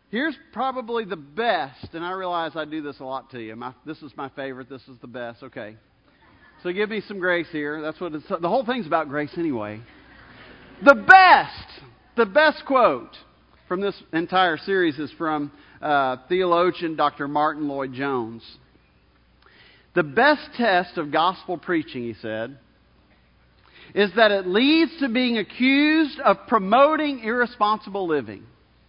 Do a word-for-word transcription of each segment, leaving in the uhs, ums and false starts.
Here's probably the best, and I realize I do this a lot to you. My, this is my favorite. This is the best. Okay. So give me some grace here. That's what it's, the whole thing's about grace anyway. The best, the best quote from this entire series is from uh, theologian Doctor Martin Lloyd-Jones. The best test of gospel preaching, he said, is that it leads to being accused of promoting irresponsible living.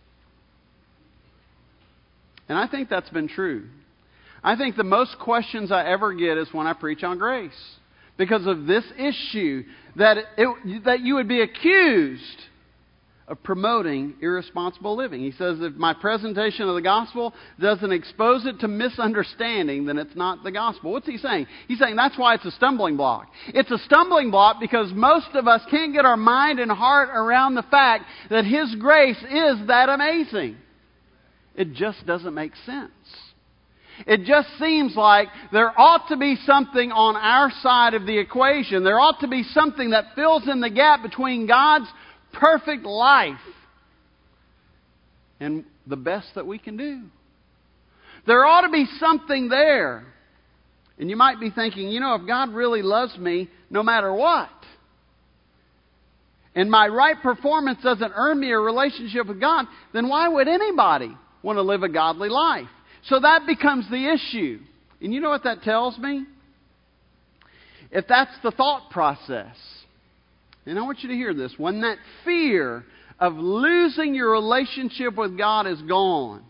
And I think that's been true. I think the most questions I ever get is when I preach on grace. Because of this issue, that it, that you would be accused of promoting irresponsible living. He says if my presentation of the gospel doesn't expose it to misunderstanding, then it's not the gospel. What's he saying? He's saying that's why it's a stumbling block. It's a stumbling block because most of us can't get our mind and heart around the fact that His grace is that amazing. It just doesn't make sense. It just seems like there ought to be something on our side of the equation. There ought to be something that fills in the gap between God's perfect life and the best that we can do. There ought to be something there. And you might be thinking, you know, if God really loves me no matter what, and my right performance doesn't earn me a relationship with God, then why would anybody want to live a godly life? So that becomes the issue. And you know what that tells me? If that's the thought process, and I want you to hear this, when that fear of losing your relationship with God is gone,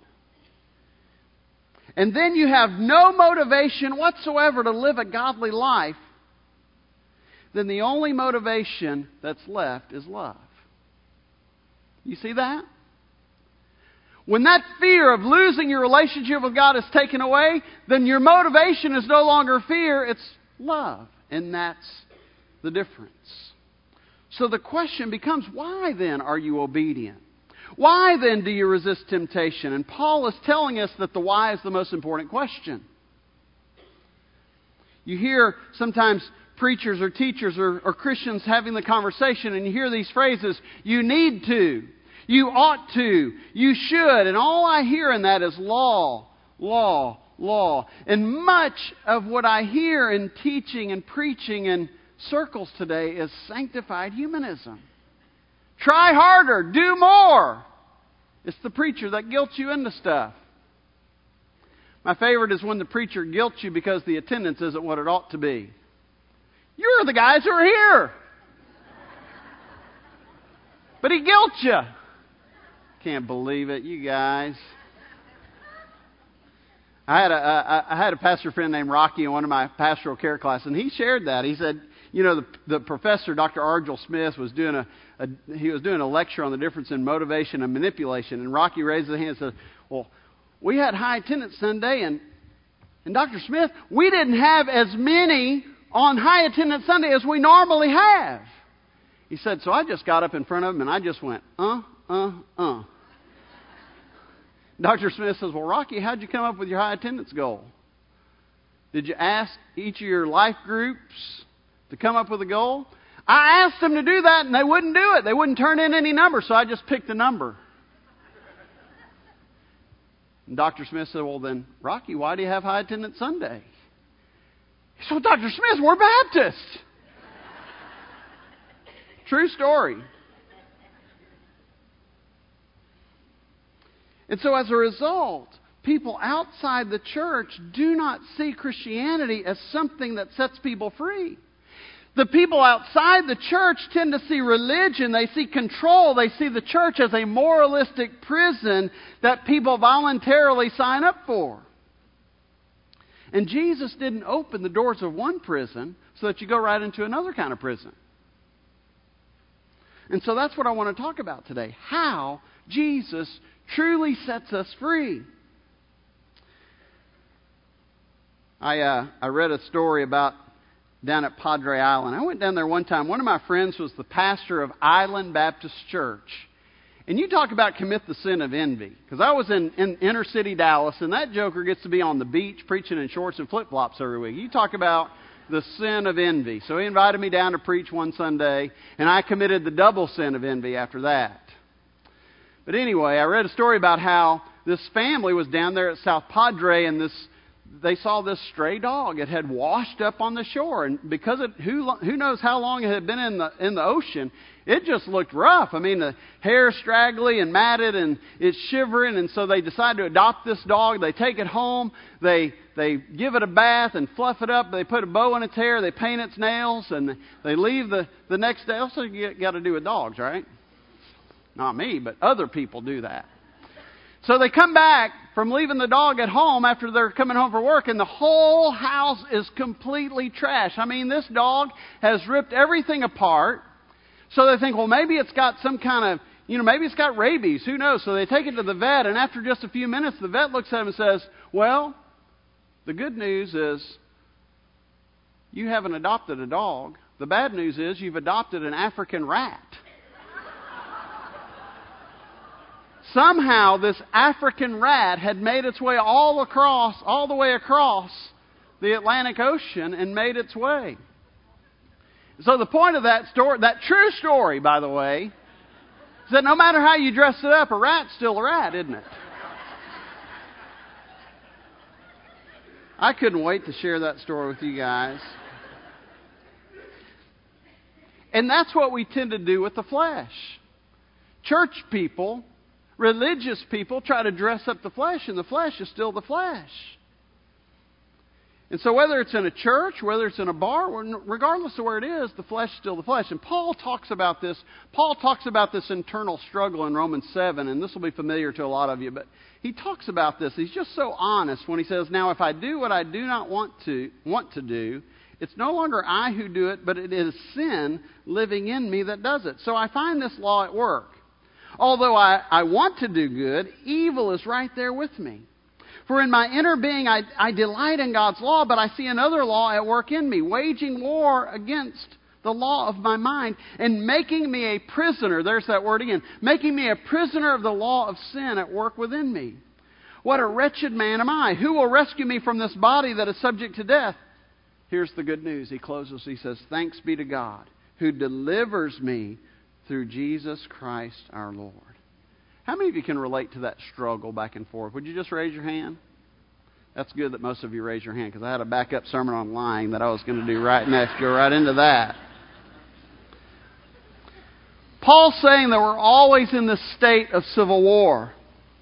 and then you have no motivation whatsoever to live a godly life, then the only motivation that's left is love. You see that? When that fear of losing your relationship with God is taken away, then your motivation is no longer fear, it's love. And that's the difference. So the question becomes, why then are you obedient? Why then do you resist temptation? And Paul is telling us that the why is the most important question. You hear sometimes preachers or teachers or, or Christians having the conversation, and you hear these phrases, you need to. You ought to. You should. And all I hear in that is law, law, law. And much of what I hear in teaching and preaching in circles today is sanctified humanism. Try harder. Do more. It's the preacher that guilts you into stuff. My favorite is when the preacher guilts you because the attendance isn't what it ought to be. You're the guys who are here. But he guilt you. Can't believe it, you guys. I had a I, I had a pastor friend named Rocky in one of my pastoral care classes, and he shared that. He said, you know, the the professor, Doctor Argel Smith, was doing a, a he was doing a lecture on the difference in motivation and manipulation, and Rocky raised his hand and said, "Well, we had high attendance Sunday, and and Doctor Smith, we didn't have as many on high attendance Sunday as we normally have." He said, "So I just got up in front of him and I just went, uh." Uh, uh. Doctor Smith says, well, Rocky, how'd you come up with your high attendance goal? Did you ask each of your life groups to come up with a goal? I asked them to do that and they wouldn't do it. They wouldn't turn in any number, so I just picked a number. And Doctor Smith said, well then, Rocky, why do you have high attendance Sunday? He said, well, Doctor Smith, we're Baptist. True story. And so as a result, people outside the church do not see Christianity as something that sets people free. The people outside the church tend to see religion, they see control, they see the church as a moralistic prison that people voluntarily sign up for. And Jesus didn't open the doors of one prison so that you go right into another kind of prison. And so that's what I want to talk about today. How Jesus truly sets us free. I uh, I read a story about down at Padre Island. I went down there one time. One of my friends was the pastor of Island Baptist Church. And you talk about commit the sin of envy. Because I was in, in inner city Dallas, and that joker gets to be on the beach preaching in shorts and flip-flops every week. You talk about the sin of envy. So he invited me down to preach one Sunday, and I committed the double sin of envy after that. But anyway, I read a story about how this family was down there at South Padre, and this they saw this stray dog. It had washed up on the shore, and because it who who knows how long it had been in the in the ocean, it just looked rough. I mean, the hair straggly and matted, and it's shivering. And so they decide to adopt this dog. They take it home. They they give it a bath and fluff it up. They put a bow in its hair. They paint its nails, and they leave the the next day. Also, you got to do with dogs, right? Not me, but other people do that. So they come back from leaving the dog at home after they're coming home from work, and the whole house is completely trashed. I mean, this dog has ripped everything apart. So they think, well, maybe it's got some kind of, you know, maybe it's got rabies. Who knows? So they take it to the vet, and after just a few minutes, the vet looks at him and says, well, the good news is you haven't adopted a dog. The bad news is you've adopted an African rat. Somehow this African rat had made its way all across, all the way across the Atlantic Ocean and made its way. So the point of that story, that true story, by the way, is that no matter how you dress it up, a rat's still a rat, isn't it? I couldn't wait to share that story with you guys. And that's what we tend to do with the flesh. Church people, religious people try to dress up the flesh, and the flesh is still the flesh. And so whether it's in a church, whether it's in a bar, regardless of where it is, the flesh is still the flesh. And Paul talks about this. Paul talks about this internal struggle in Romans seven, and this will be familiar to a lot of you, but he talks about this. He's just so honest when he says, now if I do what I do not want to want to do, it's no longer I who do it, but it is sin living in me that does it. So I find this law at work. Although I, I want to do good, evil is right there with me. For in my inner being I, I delight in God's law, but I see another law at work in me, waging war against the law of my mind and making me a prisoner. There's that word again. Making me a prisoner of the law of sin at work within me. What a wretched man am I. Who will rescue me from this body that is subject to death? Here's the good news. He closes. He says, thanks be to God who delivers me through Jesus Christ our Lord. How many of you can relate to that struggle back and forth? Would you just raise your hand? That's good that most of you raise your hand, because I had a backup sermon on lying that I was going to do right next. Go right into that. Paul's saying that we're always in this state of civil war.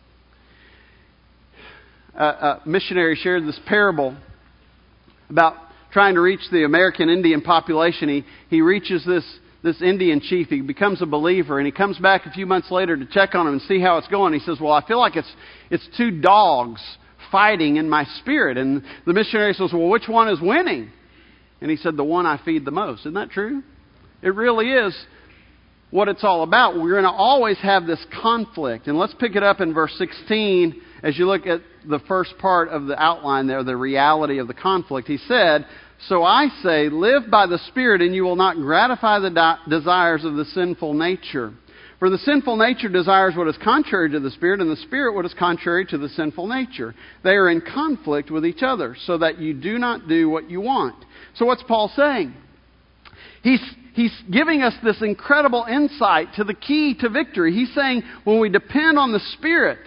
A, a missionary shared this parable about trying to reach the American Indian population. He, he reaches this This Indian chief. He becomes a believer, and he comes back a few months later to check on him and see how it's going. He says, well, I feel like it's it's two dogs fighting in my spirit. And the missionary says, well, which one is winning? And he said, the one I feed the most. Isn't that true? It really is what it's all about. We're going to always have this conflict. And let's pick it up in verse sixteen as you look at the first part of the outline there, the reality of the conflict. He said, so I say, live by the Spirit, and you will not gratify the de- desires of the sinful nature. For the sinful nature desires what is contrary to the Spirit, and the Spirit what is contrary to the sinful nature. They are in conflict with each other, so that you do not do what you want. So what's Paul saying? He's, he's giving us this incredible insight to the key to victory. He's saying when we depend on the Spirit,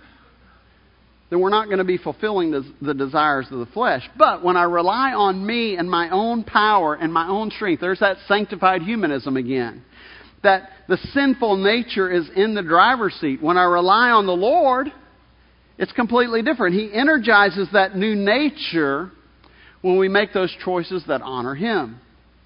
then we're not going to be fulfilling the, the desires of the flesh. But when I rely on me and my own power and my own strength, there's that sanctified humanism again. That the sinful nature is in the driver's seat. When I rely on the Lord, it's completely different. He energizes that new nature when we make those choices that honor Him.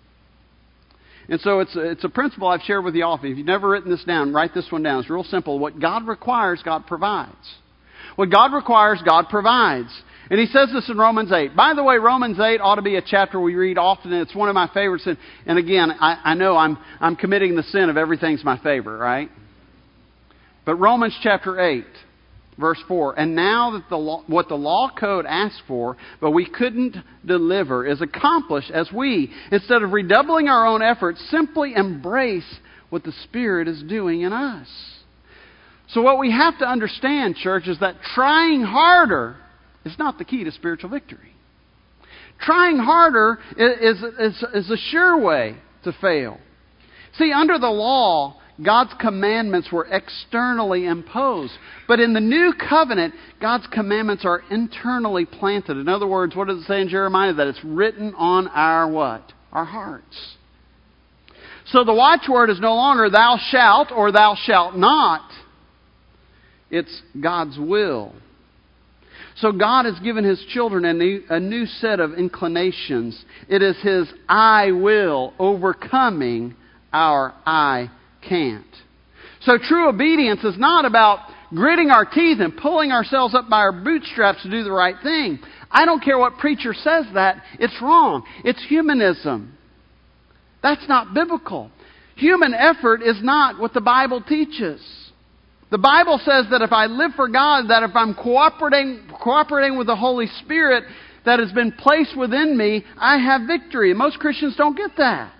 And so it's a, it's a principle I've shared with you often. If you've never written this down, write this one down. It's real simple. What God requires, God provides. What God requires, God provides. And he says this in Romans eight. By the way, Romans eight ought to be a chapter we read often, and it's one of my favorites. And, and again, I, I know I'm I'm committing the sin of everything's my favorite, right? But Romans chapter eight, verse four. And now that the law, what the law code asks for, but we couldn't deliver, is accomplished as we, instead of redoubling our own efforts, simply embrace what the Spirit is doing in us. So what we have to understand, church, is that trying harder is not the key to spiritual victory. Trying harder is, is, is a sure way to fail. See, under the law, God's commandments were externally imposed. But in the new covenant, God's commandments are internally planted. In other words, what does it say in Jeremiah? That it's written on our what? Our hearts. So the watchword is no longer thou shalt or thou shalt not. It's God's will. So God has given His children a new, a new set of inclinations. It is His I will overcoming our I can't. So true obedience is not about gritting our teeth and pulling ourselves up by our bootstraps to do the right thing. I don't care what preacher says that. It's wrong. It's humanism. That's not biblical. Human effort is not what the Bible teaches. The Bible says that if I live for God, that if I'm cooperating, cooperating with the Holy Spirit that has been placed within me, I have victory. And most Christians don't get that.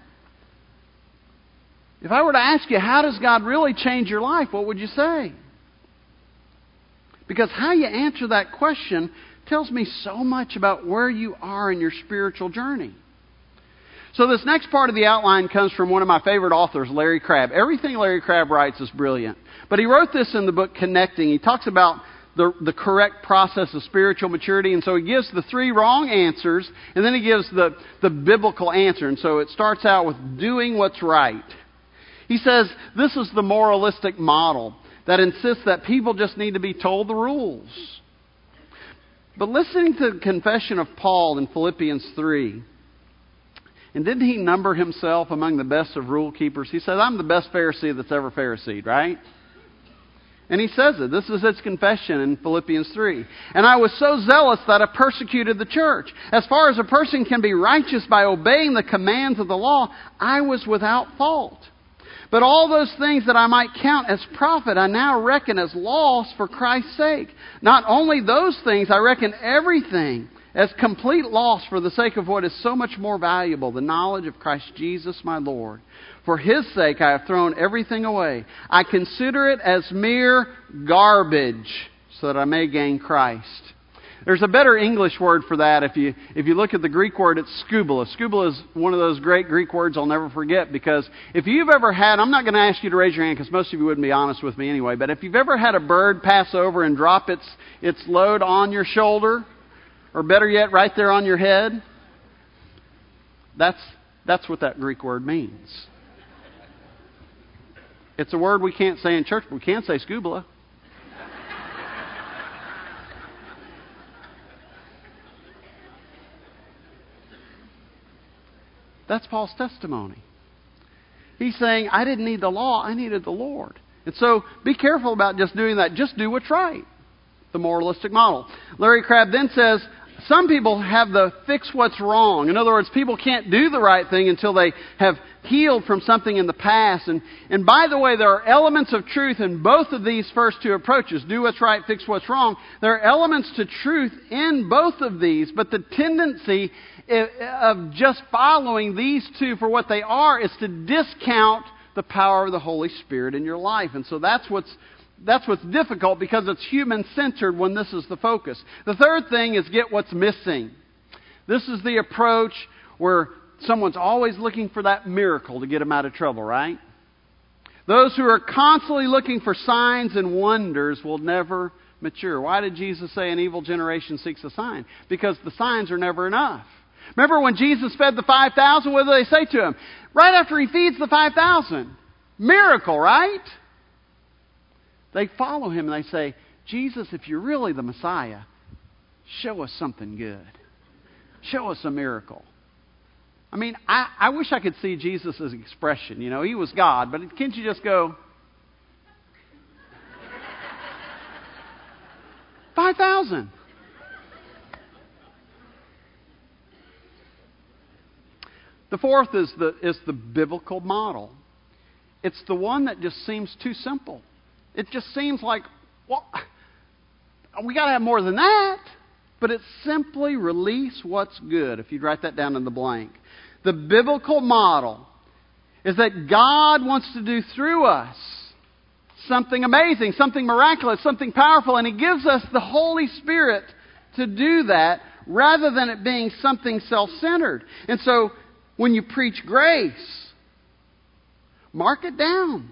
If I were to ask you, how does God really change your life? What would you say? Because how you answer that question tells me so much about where you are in your spiritual journey. So this next part of the outline comes from one of my favorite authors, Larry Crabb. Everything Larry Crabb writes is brilliant. But he wrote this in the book Connecting. He talks about the, the correct process of spiritual maturity. And so he gives the three wrong answers, and then he gives the, the biblical answer. And so it starts out with doing what's right. He says this is the moralistic model that insists that people just need to be told the rules. But listening to the confession of Paul in Philippians three, and didn't he number himself among the best of rule keepers? He said, I'm the best Pharisee that's ever Pharisee, right? And he says it. This is his confession in Philippians three. And I was so zealous that I persecuted the church. As far as a person can be righteous by obeying the commands of the law, I was without fault. But all those things that I might count as profit, I now reckon as loss for Christ's sake. Not only those things, I reckon everything as complete loss for the sake of what is so much more valuable, the knowledge of Christ Jesus my Lord. For His sake I have thrown everything away. I consider it as mere garbage so that I may gain Christ. There's a better English word for that. If you if you look at the Greek word, it's skubala. Skubala is one of those great Greek words I'll never forget, because if you've ever had, I'm not going to ask you to raise your hand because most of you wouldn't be honest with me anyway, but if you've ever had a bird pass over and drop its its load on your shoulder, or better yet, right there on your head, that's that's what that Greek word means. It's a word we can't say in church, but we can say skubala. That's Paul's testimony. He's saying, I didn't need the law, I needed the Lord. And so be careful about just doing that. Just do what's right. The moralistic model. Larry Crabb then says, some people have the fix what's wrong. In other words, people can't do the right thing until they have healed from something in the past. And, and by the way, there are elements of truth in both of these first two approaches. Do what's right, fix what's wrong. There are elements to truth in both of these, but the tendency of just following these two for what they are is to discount the power of the Holy Spirit in your life. And so that's what's That's what's difficult, because it's human-centered when this is the focus. The third thing is get what's missing. This is the approach where someone's always looking for that miracle to get them out of trouble, right? Those who are constantly looking for signs and wonders will never mature. Why did Jesus say an evil generation seeks a sign? Because the signs are never enough. Remember when Jesus fed the five thousand, what did they say to him? Right after He feeds the five thousand. Miracle, right? They follow Him and they say, Jesus, if you're really the Messiah, show us something good. Show us a miracle. I mean, I, I wish I could see Jesus' expression. You know, He was God, but can't you just go, five thousand. The fourth is the, is the biblical model. It's the one that just seems too simple. It just seems like, well, we got to have more than that. But it's simply release what's good, if you'd write that down in the blank. The biblical model is that God wants to do through us something amazing, something miraculous, something powerful, and He gives us the Holy Spirit to do that rather than it being something self-centered. And so when you preach grace, mark it down.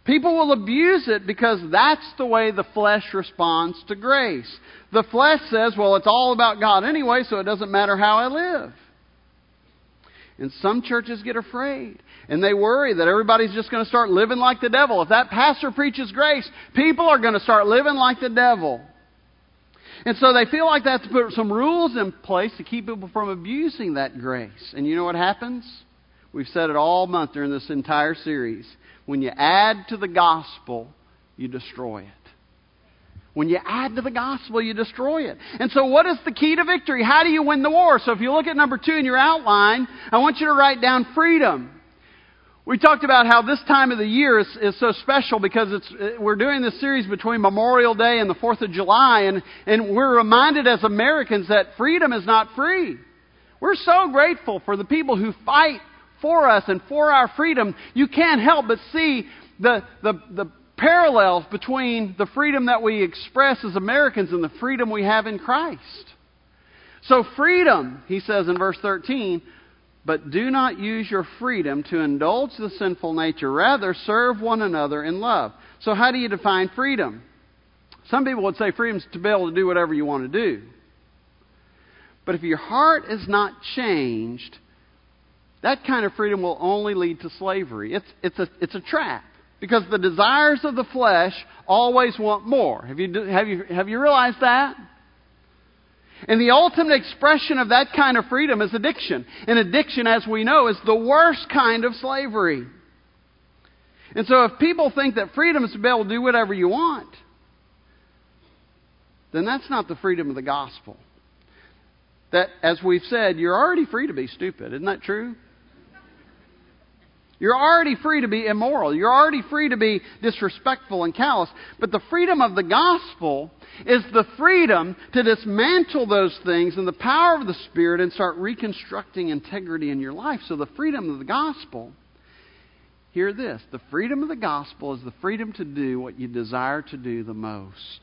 People will abuse it because that's the way the flesh responds to grace. The flesh says, well, it's all about God anyway, so it doesn't matter how I live. And some churches get afraid. And they worry that everybody's just going to start living like the devil. If that pastor preaches grace, people are going to start living like the devil. And so they feel like they have to put some rules in place to keep people from abusing that grace. And you know what happens? We've said it all month during this entire series. When you add to the gospel, you destroy it. When you add to the gospel, you destroy it. And so what is the key to victory? How do you win the war? So if you look at number two in your outline, I want you to write down freedom. We talked about how this time of the year is, is so special because it's we're doing this series between Memorial Day and the fourth of July. And, and we're reminded as Americans that freedom is not free. We're so grateful for the people who fight for us and for our freedom. You can't help but see the, the, the parallels between the freedom that we express as Americans and the freedom we have in Christ. So freedom, he says in verse thirteen, but do not use your freedom to indulge the sinful nature. Rather, serve one another in love. So how do you define freedom? Some people would say freedom is to be able to do whatever you want to do. But if your heart is not changed, that kind of freedom will only lead to slavery. It's, it's, a, it's a trap. Because the desires of the flesh always want more. Have you, have you, have you realized that? And the ultimate expression of that kind of freedom is addiction. And addiction, as we know, is the worst kind of slavery. And so if people think that freedom is to be able to do whatever you want, then that's not the freedom of the gospel. That, as we've said, you're already free to be stupid. Isn't that true? You're already free to be immoral. You're already free to be disrespectful and callous. But the freedom of the gospel is the freedom to dismantle those things in the power of the Spirit and start reconstructing integrity in your life. So the freedom of the gospel, hear this, the freedom of the gospel is the freedom to do what you desire to do the most.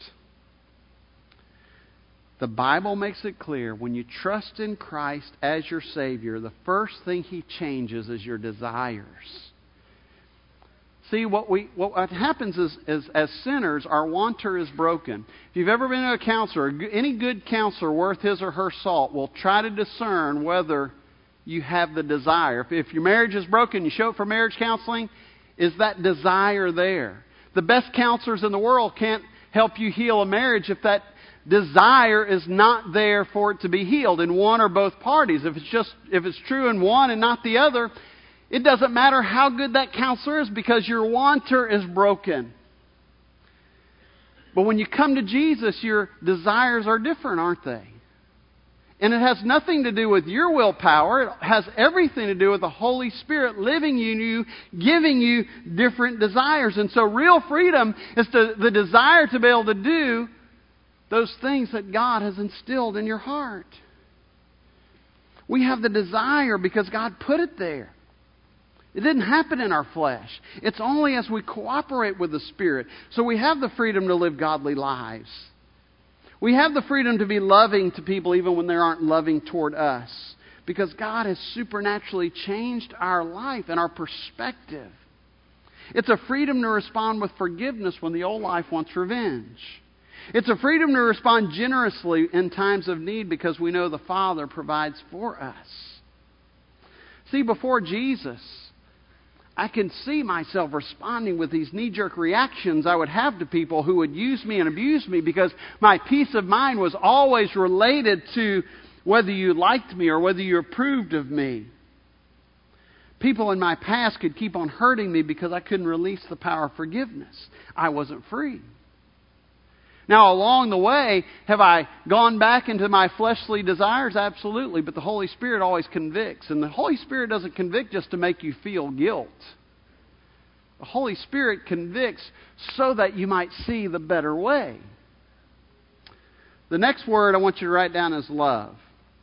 The Bible makes it clear, when you trust in Christ as your Savior, the first thing He changes is your desires. See, what we what happens is, is as sinners, our wanter is broken. If you've ever been to a counselor, any good counselor worth his or her salt will try to discern whether you have the desire. If, if your marriage is broken, you show up for marriage counseling, is that desire there? The best counselors in the world can't help you heal a marriage if that desire is not there for it to be healed in one or both parties. If it's just if it's true in one and not the other, it doesn't matter how good that counselor is because your wanter is broken. But when you come to Jesus, your desires are different, aren't they? And it has nothing to do with your willpower. It has everything to do with the Holy Spirit living in you, giving you different desires. And so real freedom is to, the desire to be able to do those things that God has instilled in your heart. We have the desire because God put it there. It didn't happen in our flesh. It's only as we cooperate with the Spirit. So we have the freedom to live godly lives. We have the freedom to be loving to people even when they aren't loving toward us. Because God has supernaturally changed our life and our perspective. It's a freedom to respond with forgiveness when the old life wants revenge. It's a freedom to respond generously in times of need because we know the Father provides for us. See, before Jesus, I can see myself responding with these knee-jerk reactions I would have to people who would use me and abuse me because my peace of mind was always related to whether you liked me or whether you approved of me. People in my past could keep on hurting me because I couldn't release the power of forgiveness. I wasn't free. Now, along the way, have I gone back into my fleshly desires? Absolutely. But the Holy Spirit always convicts. And the Holy Spirit doesn't convict just to make you feel guilt. The Holy Spirit convicts so that you might see the better way. The next word I want you to write down is love.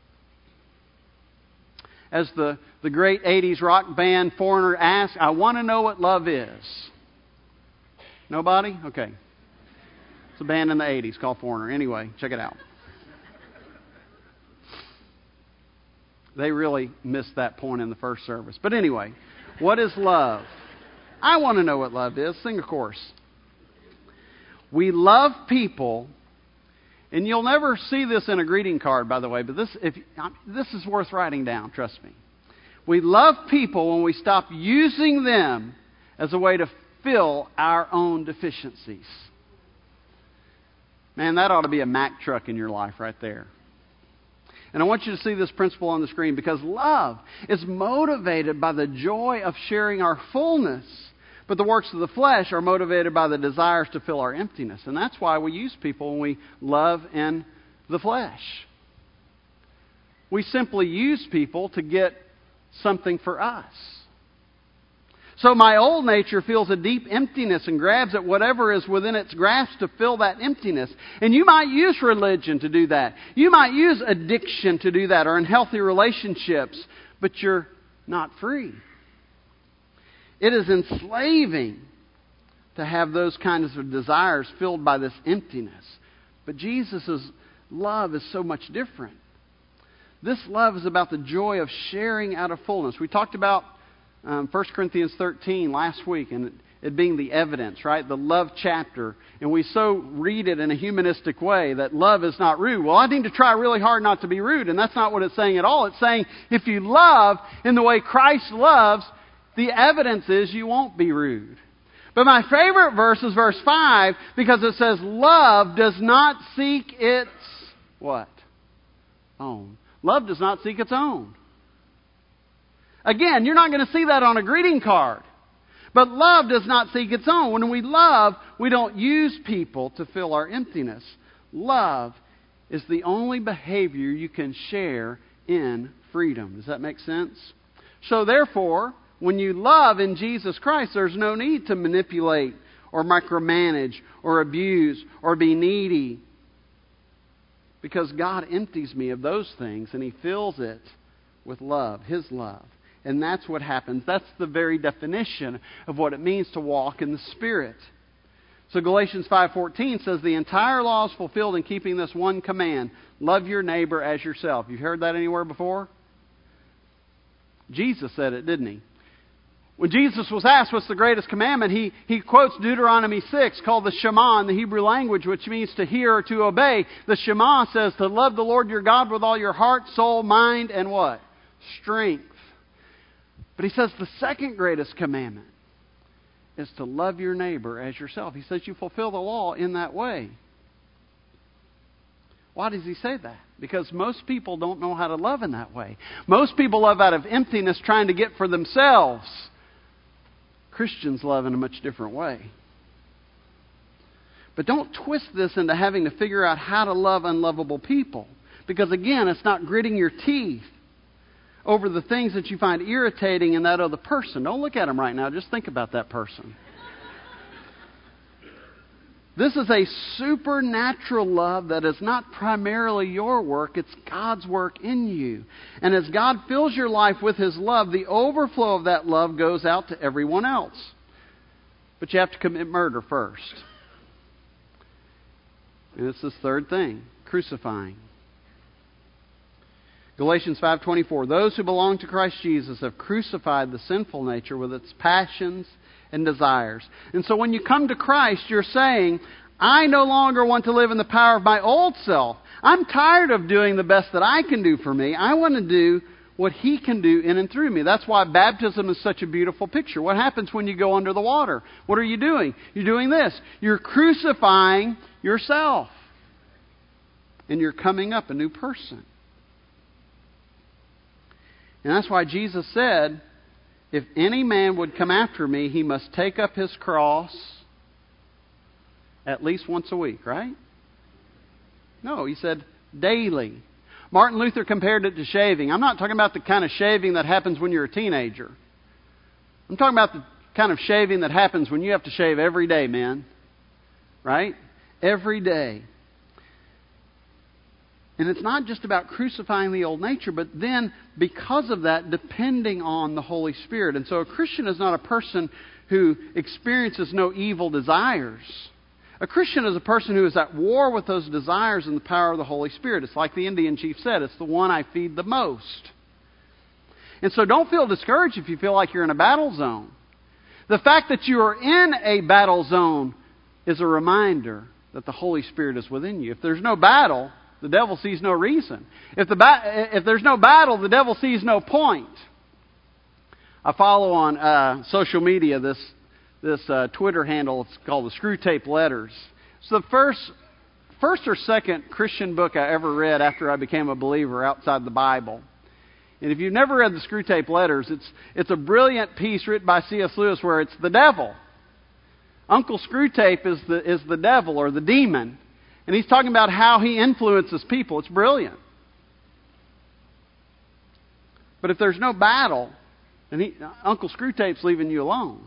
As the, the great eighties rock band Foreigner asked, I want to know what love is. Nobody? Okay. It's a band in the eighties called Foreigner. Anyway, check it out. They really missed that point in the first service. But anyway, what is love? I want to know what love is. Sing a chorus. We love people, and you'll never see this in a greeting card, by the way, but this, if, this is worth writing down, trust me. We love people when we stop using them as a way to fill our own deficiencies. Man, that ought to be a Mack truck in your life right there. And I want you to see this principle on the screen, because love is motivated by the joy of sharing our fullness, but the works of the flesh are motivated by the desires to fill our emptiness. And that's why we use people when we love in the flesh. We simply use people to get something for us. So my old nature feels a deep emptiness and grabs at whatever is within its grasp to fill that emptiness. And you might use religion to do that. You might use addiction to do that, or unhealthy relationships, but you're not free. It is enslaving to have those kinds of desires filled by this emptiness. But Jesus' love is so much different. This love is about the joy of sharing out of fullness. We talked about um, First Corinthians thirteen last week, and it, it being the evidence, right? The love chapter. And we so read it in a humanistic way that love is not rude. Well, I need to try really hard not to be rude. And that's not what it's saying at all. It's saying if you love in the way Christ loves, the evidence is you won't be rude. But my favorite verse is verse five, because it says, love does not seek its what? Own. Love does not seek its own. Again, you're not going to see that on a greeting card. But love does not seek its own. When we love, we don't use people to fill our emptiness. Love is the only behavior you can share in freedom. Does that make sense? So therefore, when you love in Jesus Christ, there's no need to manipulate or micromanage or abuse or be needy. Because God empties me of those things and He fills it with love, His love. And that's what happens. That's the very definition of what it means to walk in the Spirit. So Galatians five fourteen says the entire law is fulfilled in keeping this one command. Love your neighbor as yourself. You've heard that anywhere before? Jesus said it, didn't He? When Jesus was asked what's the greatest commandment, he, he quotes Deuteronomy six, called the Shema in the Hebrew language, which means to hear or to obey. The Shema says to love the Lord your God with all your heart, soul, mind, and what? Strength. But He says the second greatest commandment is to love your neighbor as yourself. He says you fulfill the law in that way. Why does He say that? Because most people don't know how to love in that way. Most people love out of emptiness, trying to get for themselves. Christians love in a much different way. But don't twist this into having to figure out how to love unlovable people. Because again, it's not gritting your teeth over the things that you find irritating in that other person. Don't look at them right now. Just think about that person. This is a supernatural love that is not primarily your work. It's God's work in you. And as God fills your life with His love, the overflow of that love goes out to everyone else. But you have to commit murder first. And it's this third thing, crucifying. Galatians five twenty-four, those who belong to Christ Jesus have crucified the sinful nature with its passions and desires. And so when you come to Christ, you're saying, I no longer want to live in the power of my old self. I'm tired of doing the best that I can do for me. I want to do what He can do in and through me. That's why baptism is such a beautiful picture. What happens when you go under the water? What are you doing? You're doing this. You're crucifying yourself. And you're coming up a new person. And that's why Jesus said, if any man would come after me, he must take up his cross at least once a week, right? No, He said daily. Martin Luther compared it to shaving. I'm not talking about the kind of shaving that happens when you're a teenager. I'm talking about the kind of shaving that happens when you have to shave every day, man. Right? Every day. And it's not just about crucifying the old nature, but then, because of that, depending on the Holy Spirit. And so a Christian is not a person who experiences no evil desires. A Christian is a person who is at war with those desires in the power of the Holy Spirit. It's like the Indian chief said, it's the one I feed the most. And so don't feel discouraged if you feel like you're in a battle zone. The fact that you are in a battle zone is a reminder that the Holy Spirit is within you. If there's no battle, the devil sees no reason. If the ba- if there's no battle, the devil sees no point. I follow on uh, social media this this uh, Twitter handle. It's called the Screw Tape Letters. It's the first first or second Christian book I ever read after I became a believer outside the Bible. And if you've never read the Screw Tape Letters, it's it's a brilliant piece written by C S Lewis where it's the devil. Uncle Screwtape is the is the devil or the demon. And he's talking about how he influences people. It's brilliant. But if there's no battle, then he, Uncle Screwtape's leaving you alone.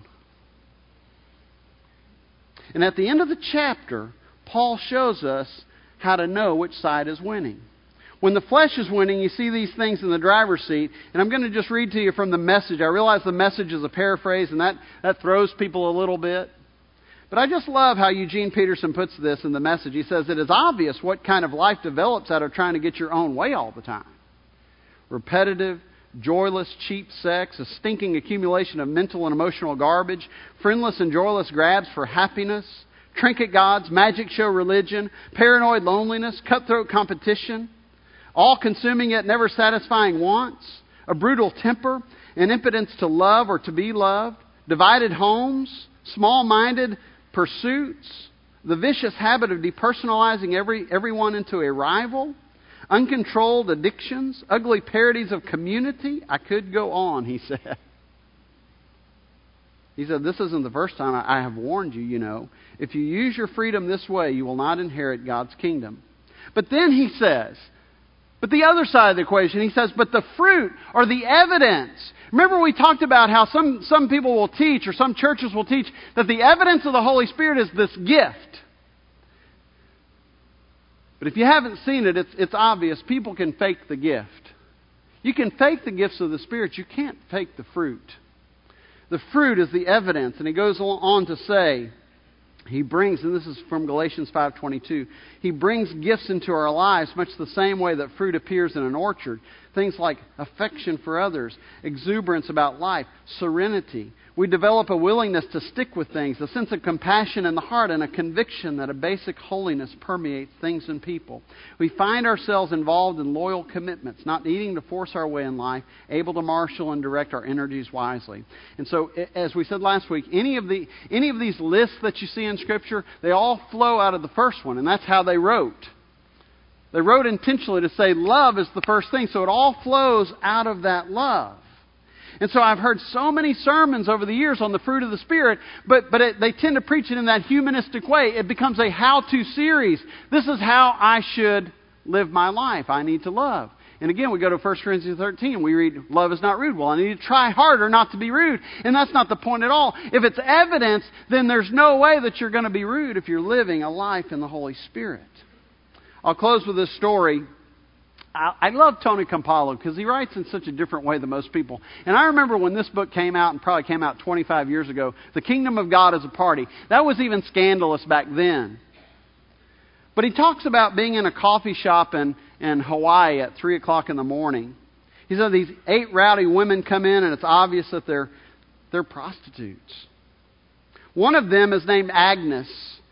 And at the end of the chapter, Paul shows us how to know which side is winning. When the flesh is winning, you see these things in the driver's seat. And I'm going to just read to you from the Message. I realize the Message is a paraphrase, and that, that throws people a little bit. But I just love how Eugene Peterson puts this in the Message. He says, it is obvious what kind of life develops out of trying to get your own way all the time. Repetitive, joyless, cheap sex, a stinking accumulation of mental and emotional garbage, friendless and joyless grabs for happiness, trinket gods, magic show religion, paranoid loneliness, cutthroat competition, all-consuming yet never satisfying wants, a brutal temper, an impotence to love or to be loved, divided homes, small-minded pursuits, the vicious habit of depersonalizing every, everyone into a rival, uncontrolled addictions, ugly parodies of community. I could go on, he said. He said, this isn't the first time I, I have warned you, you know. If you use your freedom this way, you will not inherit God's kingdom. But then he says, but the other side of the equation, he says, but the fruit or the evidence. Remember we talked about how some, some people will teach or some churches will teach that the evidence of the Holy Spirit is this gift. But if you haven't seen it, it's, it's obvious. People can fake the gift. You can fake the gifts of the Spirit. You can't fake the fruit. The fruit is the evidence. And he goes on to say, He brings, and this is from Galatians five twenty-two, He brings gifts into our lives much the same way that fruit appears in an orchard. Things like affection for others, exuberance about life, serenity. We develop a willingness to stick with things, a sense of compassion in the heart, and a conviction that a basic holiness permeates things and people. We find ourselves involved in loyal commitments, not needing to force our way in life, able to marshal and direct our energies wisely. And so, as we said last week, any of the any of these lists that you see in Scripture, they all flow out of the first one, and that's how they wrote. They wrote intentionally to say love is the first thing, so it all flows out of that love. And so I've heard so many sermons over the years on the fruit of the Spirit, but, but it, they tend to preach it in that humanistic way. It becomes a how-to series. This is how I should live my life. I need to love. And again, we go to First Corinthians thirteen. We read, love is not rude. Well, I need to try harder not to be rude. And that's not the point at all. If it's evidence, then there's no way that you're going to be rude if you're living a life in the Holy Spirit. I'll close with this story. I love Tony Campolo because he writes in such a different way than most people. And I remember when this book came out, and probably came out twenty-five years ago, The Kingdom of God is a Party. That was even scandalous back then. But he talks about being in a coffee shop in, in Hawaii at three o'clock in the morning. He said these eight rowdy women come in, and it's obvious that they're, they're prostitutes. One of them is named Agnes.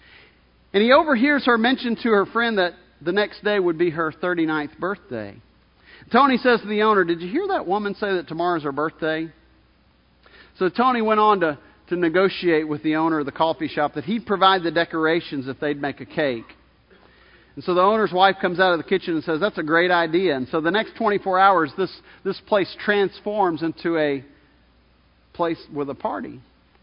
And he overhears her mention to her friend that the next day would be her thirty-ninth birthday. Tony says to the owner, did you hear that woman say that tomorrow's her birthday? So Tony went on to, to negotiate with the owner of the coffee shop that he'd provide the decorations if they'd make a cake. And so the owner's wife comes out of the kitchen and says, that's a great idea. And so the next twenty-four hours, this, this place transforms into a place with a party.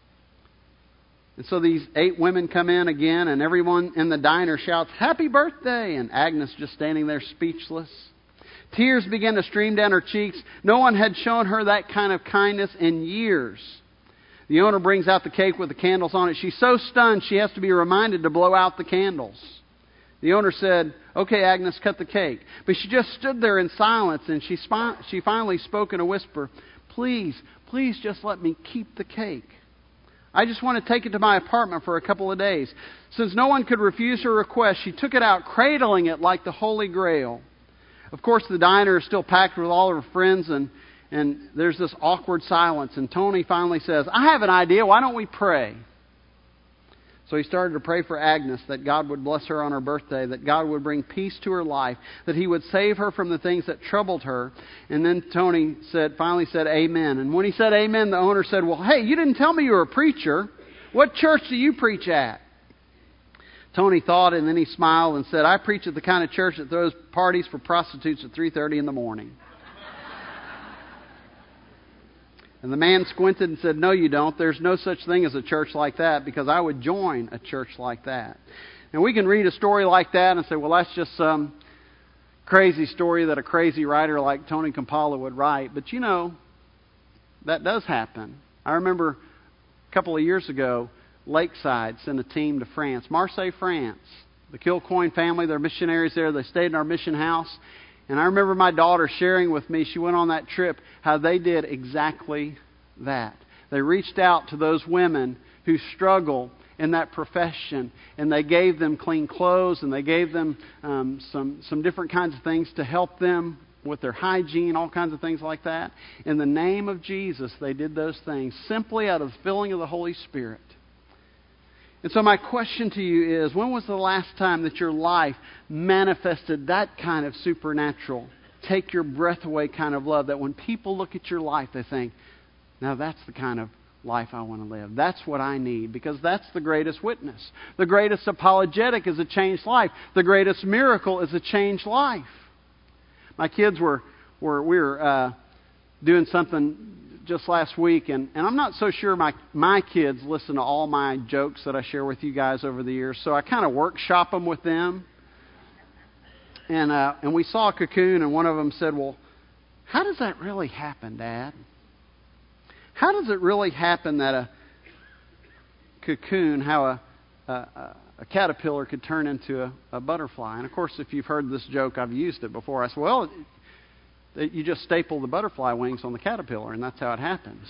And so these eight women come in again, and everyone in the diner shouts, happy birthday! And Agnes just standing there speechless. Tears begin to stream down her cheeks. No one had shown her that kind of kindness in years. The owner brings out the cake with the candles on it. She's so stunned she has to be reminded to blow out the candles. The owner said, okay, Agnes, cut the cake. But she just stood there in silence, and she, sp- she finally spoke in a whisper, please, please just let me keep the cake. I just want to take it to my apartment for a couple of days. Since no one could refuse her request, she took it out, cradling it like the Holy Grail. Of course, the diner is still packed with all of her friends, and, And there's this awkward silence. And Tony finally says, I have an idea. Why don't we pray? So he started to pray for Agnes, that God would bless her on her birthday, that God would bring peace to her life, that He would save her from the things that troubled her. And then Tony said, finally said, Amen. And when he said Amen, the owner said, well, hey, you didn't tell me you were a preacher. What church do you preach at? Tony thought, and then he smiled and said, I preach at the kind of church that throws parties for prostitutes at three thirty in the morning. And the man squinted and said, no, you don't. There's no such thing as a church like that, because I would join a church like that. And we can read a story like that and say, well, that's just some crazy story that a crazy writer like Tony Campolo would write. But you know, that does happen. I remember a couple of years ago, Lakeside sent a team to France, Marseille, France. The Kilcoyne family, they're missionaries there. They stayed in our mission house. And I remember my daughter sharing with me, she went on that trip, how they did exactly that. They reached out to those women who struggle in that profession, and they gave them clean clothes, and they gave them um, some, some different kinds of things to help them with their hygiene, all kinds of things like that. In the name of Jesus, they did those things simply out of the filling of the Holy Spirit. And so my question to you is, when was the last time that your life manifested that kind of supernatural, take your breath away kind of love, that when people look at your life, they think, now that's the kind of life I want to live. That's what I need, because that's the greatest witness. The greatest apologetic is a changed life. The greatest miracle is a changed life. My kids were, were we were uh, doing something just last week, and, and I'm not so sure my my kids listen to all my jokes that I share with you guys over the years, so I kind of workshop them with them. And uh, and we saw a cocoon, and one of them said, well, how does that really happen, Dad? How does it really happen that a cocoon, how a, a, a caterpillar could turn into a, a butterfly? And of course, if you've heard this joke, I've used it before. I said, well, you just staple the butterfly wings on the caterpillar, and that's how it happens.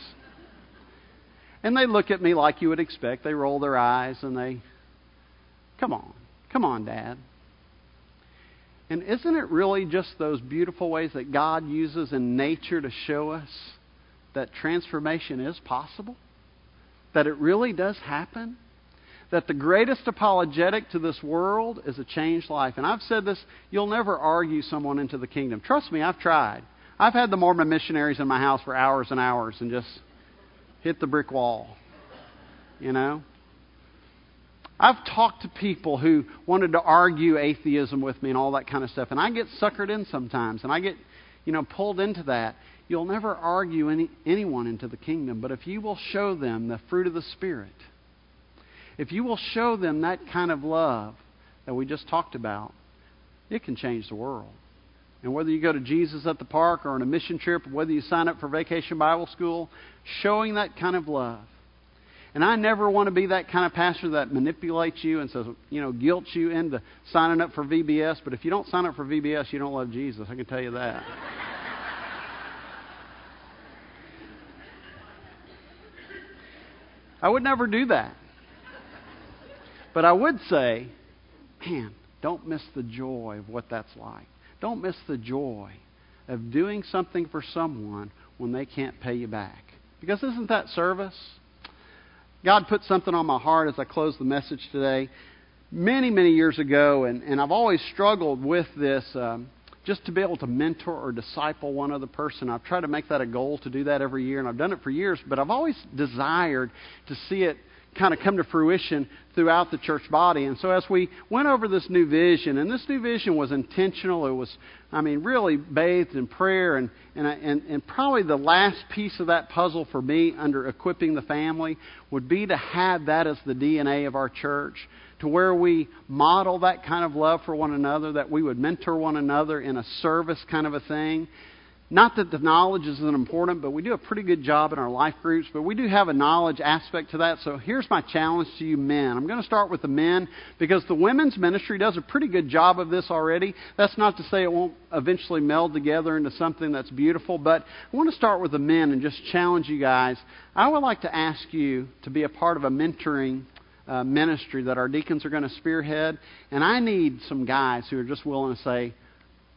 And they look at me like you would expect. They roll their eyes, and they, come on, come on, Dad. And isn't it really just those beautiful ways that God uses in nature to show us that transformation is possible? That it really does happen? That the greatest apologetic to this world is a changed life. And I've said this, you'll never argue someone into the kingdom. Trust me, I've tried. I've had the Mormon missionaries in my house for hours and hours and just hit the brick wall. You know? I've talked to people who wanted to argue atheism with me and all that kind of stuff. And I get suckered in sometimes. And I get, you know, pulled into that. You'll never argue any, anyone into the kingdom. But if you will show them the fruit of the Spirit, if you will show them that kind of love that we just talked about, it can change the world. And whether you go to Jesus at the park or on a mission trip, or whether you sign up for Vacation Bible School, showing that kind of love. And I never want to be that kind of pastor that manipulates you and says, you know, guilts you into signing up for V B S. But if you don't sign up for V B S, you don't love Jesus. I can tell you that. I would never do that. But I would say, man, don't miss the joy of what that's like. Don't miss the joy of doing something for someone when they can't pay you back. Because isn't that service? God put something on my heart as I close the message today many, many years ago, and, and I've always struggled with this, um, just to be able to mentor or disciple one other person. I've tried to make that a goal to do that every year, and I've done it for years, but I've always desired to see it kind of come to fruition throughout the church body. And so as we went over this new vision, and this new vision was intentional, it was, I mean, really bathed in prayer, and and and, and probably the last piece of that puzzle for me under equipping the family would be to have that as the D N A of our church, to where we model that kind of love for one another, that we would mentor one another in a service kind of a thing. Not that the knowledge isn't important, but we do a pretty good job in our life groups. But we do have a knowledge aspect to that. So here's my challenge to you men. I'm going to start with the men, because the women's ministry does a pretty good job of this already. That's not to say it won't eventually meld together into something that's beautiful. But I want to start with the men and just challenge you guys. I would like to ask you to be a part of a mentoring uh, ministry that our deacons are going to spearhead. And I need some guys who are just willing to say,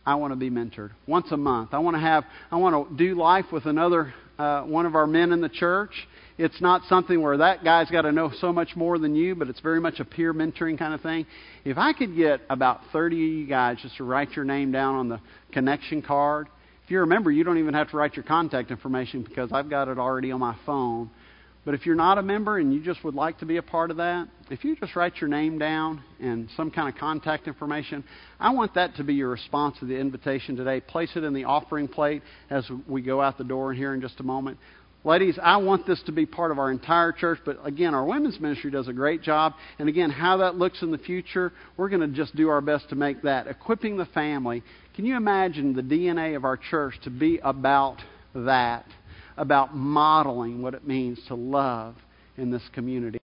I want to be mentored once a month. I want to have, I want to do life with another, uh, one of our men in the church. It's not something where that guy's got to know so much more than you, but it's very much a peer mentoring kind of thing. If I could get about thirty of you guys just to write your name down on the connection card. If you're a member, you don't even have to write your contact information because I've got it already on my phone. But if you're not a member and you just would like to be a part of that, if you just write your name down and some kind of contact information, I want that to be your response to the invitation today. Place it in the offering plate as we go out the door here in just a moment. Ladies, I want this to be part of our entire church, but again, our women's ministry does a great job. And again, how that looks in the future, we're going to just do our best to make that. Equipping the family. Can you imagine the D N A of our church to be about that? About modeling what it means to love in this community?